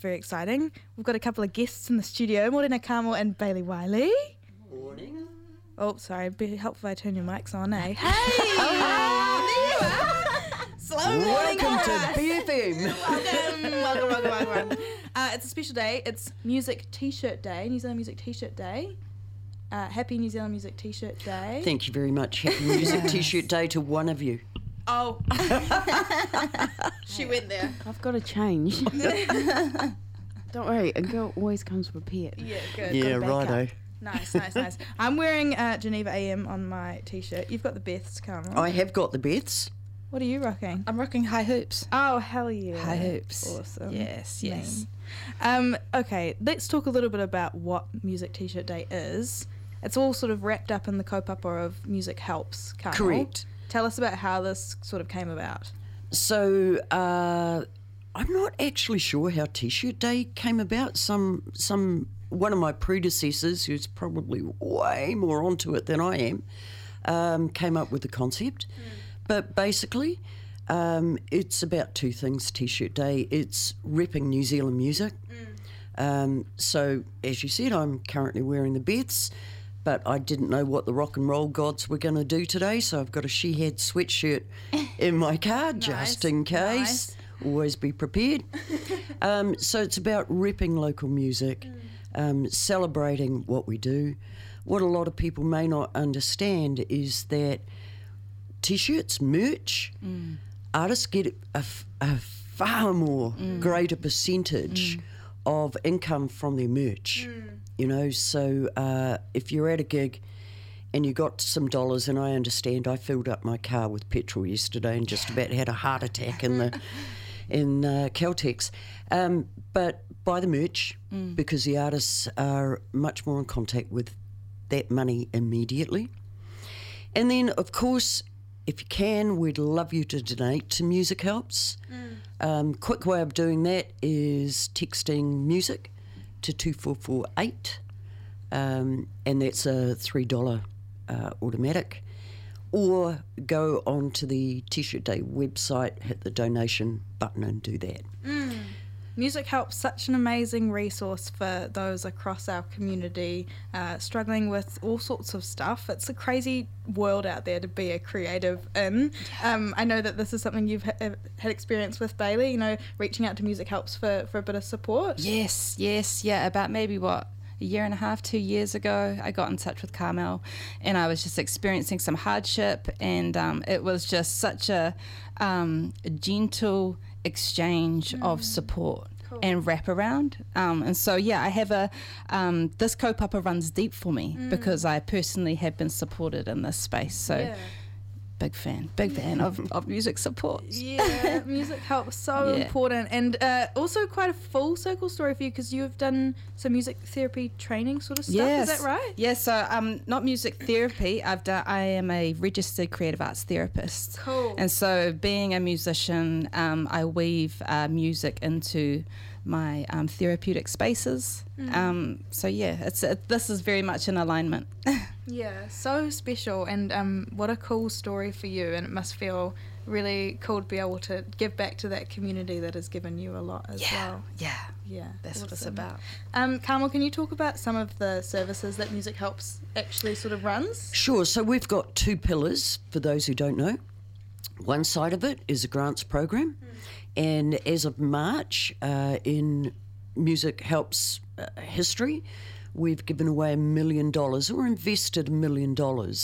very exciting. We've got a couple of guests in the studio, Morena Carmel and Bailey Wiley. Morning. Oh, sorry, it'd be helpful if I turn your mics on, eh? Hey! Oh, there you are! Slow morning Welcome for to us. BFM. Welcome. It's a special day. It's Music T-shirt Day, New Zealand Music T-shirt Day. Happy New Zealand Music T-shirt Day. Thank you very much. Happy Music T-shirt Day to one of you. Oh. She went there. I've got to change. Don't worry, a girl always comes prepared. Yeah, good. Yeah, back up. righto. Nice. I'm wearing Geneva AM on my T-shirt. You've got the Beths, Carmel. I have got the Beths. What are you rocking? I'm rocking high hoops. Oh, hell yeah. High hoops. Awesome. Yes. Okay, let's talk a little bit about what Music T-shirt Day is. It's all sort of wrapped up in the kaupapa of Music Helps, Carmel. Correct. Tell us about how this sort of came about. So I'm not actually sure how T-shirt Day came about. One of my predecessors, who's probably way more onto it than I am, came up with the concept. But basically, it's about two things, T-shirt Day. It's repping New Zealand music. So, as you said, I'm currently wearing the Beths, but I didn't know what the rock and roll gods were going to do today, so I've got a she-had sweatshirt in my car just in case. Nice. Always be prepared. So it's about repping local music, celebrating what we do. What a lot of people may not understand is that T-shirts, merch, artists get a far more greater percentage of income from their merch. You know, so if you're at a gig and you got some dollars, and I understand I filled up my car with petrol yesterday and just about had a heart attack in Caltex. But buy the merch because the artists are much more in contact with that money immediately. And then, of course, if you can, we'd love you to donate to Music Helps. Quick way of doing that is texting music to 2448, and that's a $3 automatic. Or go onto the T-shirt Day website, hit the donation button and do that. Music Helps, such an amazing resource for those across our community struggling with all sorts of stuff. It's a crazy world out there to be a creative in. I know that this is something you've had experience with, Bailey, you know, reaching out to Music Helps for a bit of support. Yes. Yeah, about maybe a year and a half, 2 years ago, I got in touch with Carmel, and I was just experiencing some hardship, and it was just such a gentle exchange of support and wraparound. And so, yeah, I have this kaupapa runs deep for me because I personally have been supported in this space. So, Yeah. big fan of music support. Yeah, Music Helps, so Yeah. important. And also quite a full circle story for you because you've done some music therapy training sort of stuff. Yes. Is that right? Yes, so not music therapy. I am a registered creative arts therapist. Cool. And so being a musician, I weave music into my therapeutic spaces. So yeah, this is very much in alignment. Yeah, so special, and what a cool story for you, and it must feel really cool to be able to give back to that community that has given you a lot as well. Yeah, That's what it's awesome. about. Carmel, can you talk about some of the services that Music Helps actually sort of runs? Sure. So we've got two pillars, for those who don't know. One side of it is a grants program, and as of March, in Music Helps history, we've given away $1 million or invested $1 million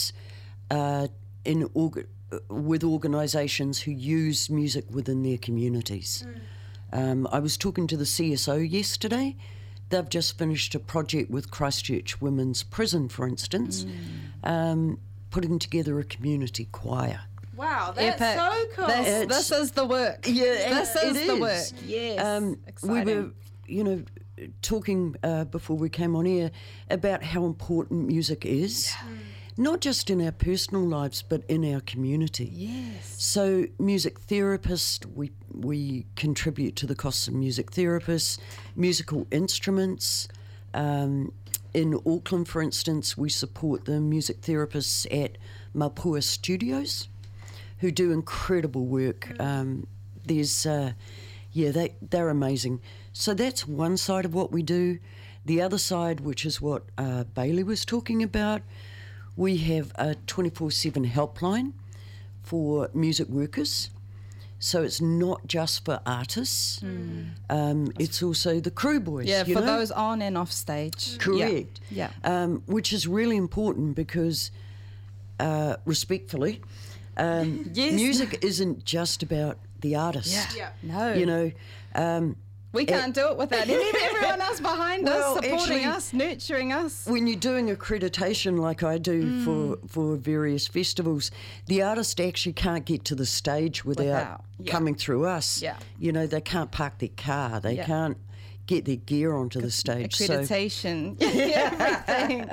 with organisations who use music within their communities. I was talking to the CSO yesterday. They've just finished a project with Christchurch Women's Prison, for instance, putting together a community choir. Wow, that's Epic. so cool. This is the work. Yeah, This it is the is. work. Yes. We Exciting. were, talking before we came on air about how important music is, not just in our personal lives, but in our community. Yes. So music therapists, we contribute to the costs of music therapists, musical instruments. In Auckland, for instance, we support the music therapists at Mapua Studios, who do incredible work. They're amazing. So that's one side of what we do. The other side, which is what Bailey was talking about, we have a 24/7 helpline for music workers. So it's not just for artists. It's also the crew boys. Yeah, you for know? those on and off stage. Correct. Yeah. Which is really important because, respectfully, Yes. music isn't just about the artist. Yeah. No. You know, we can't do it without everyone else behind Well, us, supporting actually, us, nurturing us. when you're doing accreditation like I do for various festivals, the artist actually can't get to the stage without coming through us. Yeah. You know, they can't park their car. They can't get their gear onto the stage. Accreditation. Everything.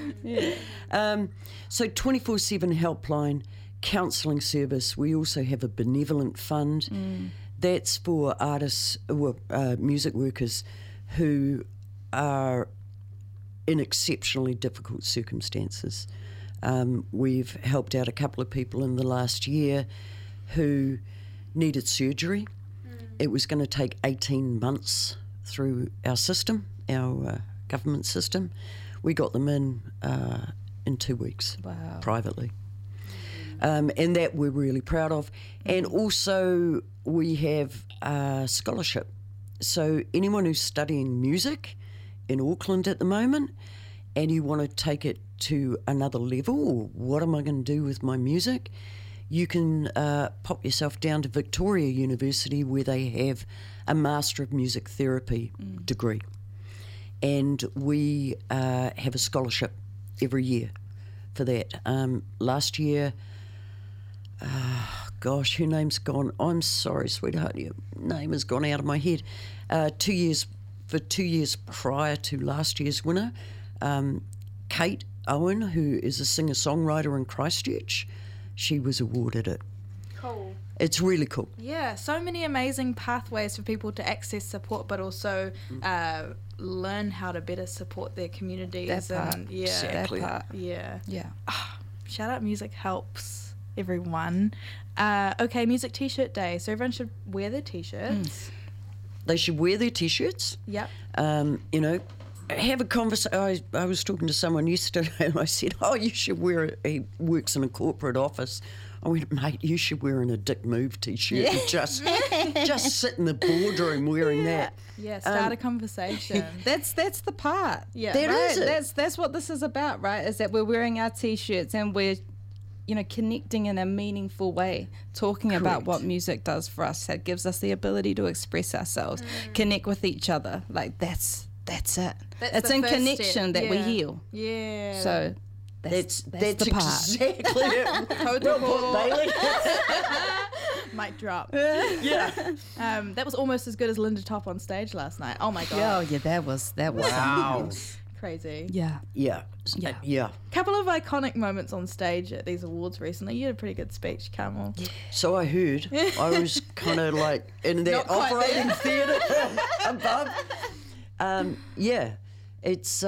So 24/7 helpline, counselling service. We also have a benevolent fund. That's for artists, music workers who are in exceptionally difficult circumstances. We've helped out a couple of people in the last year who needed surgery. It was going to take 18 months through our system, our government system. We got them in 2 weeks privately. And that we're really proud of. And also we have a scholarship. So anyone who's studying music in Auckland at the moment and you want to take it to another level, or what am I going to do with my music, you can pop yourself down to Victoria University where they have a Master of Music Therapy degree. And we have a scholarship every year for that. Last year, gosh, her name's gone. I'm sorry, sweetheart, your name has gone out of my head. 2 years prior to last year's winner, Kate Owen, who is a singer-songwriter in Christchurch, she was awarded it. Cool. It's really cool. Yeah, so many amazing pathways for people to access support, but also learn how to better support their communities. That part. And yeah, Exactly. That part. yeah. Yeah. Shout out Music Helps, everyone. Okay, Music T-shirt day. So everyone should wear their T-shirts. They should wear their T-shirts. Yep. You know, have a conversation. I was talking to someone yesterday and I said, oh, you should wear it. He works in a corporate office. I went, mate, you should wear a Dick Move T-shirt and just sit in the boardroom wearing that. Yeah, start a conversation. That's the part. Yeah. That Right? is it. That's what this is about, right? Is that we're wearing our T-shirts and we're, connecting in a meaningful way, talking about Correct. what music does for us. That gives us the ability to express ourselves, connect with each other. Like that's it. That's It's the in first connection step. that we Yeah. heal. Yeah. So That's the part. exactly it. Well put, Bailey. Mic drop. Yeah. That was almost as good as Linda Top on stage last night. Oh my god. Oh yeah, that was Wow. Crazy. yeah. Yeah. Yeah. Yeah. Couple of iconic moments on stage at these awards recently. You had a pretty good speech, Carmel. So I heard. I was kind of like in that Not quite operating theatre above. Yeah. It's.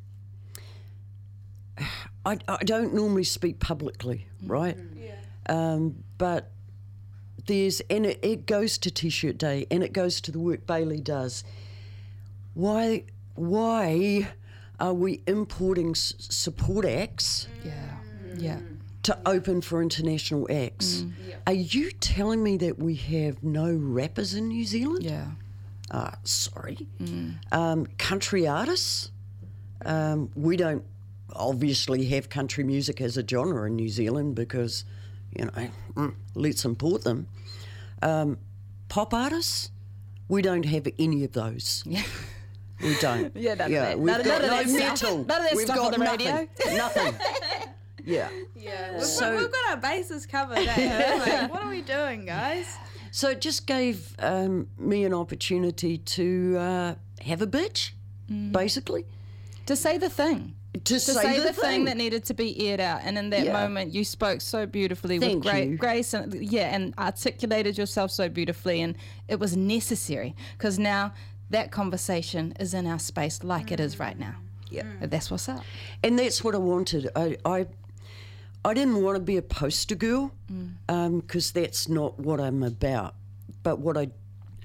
I don't normally speak publicly, right? But and it goes to T-shirt day and it goes to the work Bailey does. Why are we importing support acts Yeah. to open for international acts? Are you telling me that we have no rappers in New Zealand? Yeah. Sorry. Country artists? We don't obviously have country music as a genre in New Zealand because, let's import them. Pop artists? We don't have any of those. Yeah. We don't. Yeah, none of that. We've None of got that no stuff. metal. None of that We've stuff on got the nothing. radio. Nothing. Yeah. Yeah. So- We've got our bases covered. Eh? Like, what are we doing, guys? So it just gave me an opportunity to have a bitch, basically. To say the thing. To say the thing that needed to be aired out, and in that Yeah. moment, you spoke so beautifully Thank with great you. grace, and articulated yourself so beautifully, and it was necessary because now that conversation is in our space like it is right now. Yeah. And that's what's up. And that's what I wanted. I didn't want to be a poster girl because that's not what I'm about. But what I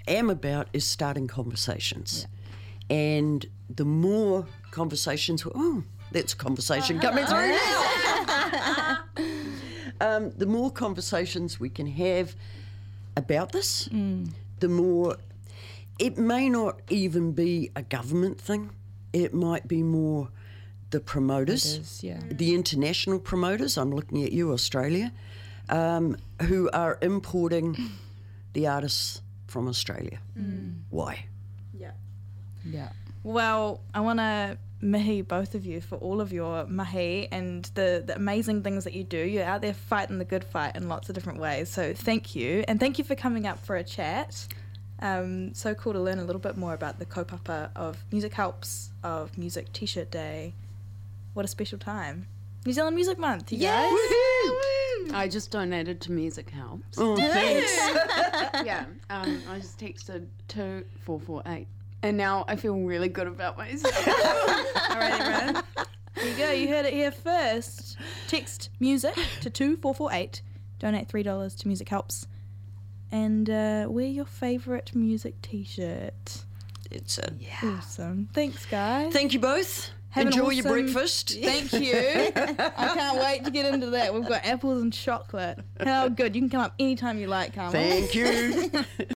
am about is starting conversations. And the more conversations, that's a conversation coming through now. The more conversations we can have about this, the more, it may not even be a government thing. It might be more the promoters, the international promoters. I'm looking at you, Australia, who are importing the artists from Australia. Why? Yeah. Well, I want to mihi both of you for all of your mahi and the amazing things that you do. You're out there fighting the good fight in lots of different ways. So thank you. And thank you for coming up for a chat. So cool to learn a little bit more about the kaupapa of Music Helps, of Music T-shirt Day. What a special time. New Zealand Music Month, you guys. I just donated to Music Helps. Oh, thanks. Yeah, I just texted 2448. And now I feel really good about myself. All right, everyone. There you go. You heard it here first. Text music to 2448. Donate $3 to Music Helps. And wear your favourite music T-shirt. It's Awesome. Thanks, guys. Thank you both. Have an Enjoy your awesome- breakfast. Thank you. I can't wait to get into that. We've got apples and chocolate. How good. You can come up anytime you like, Carmel. Thank you.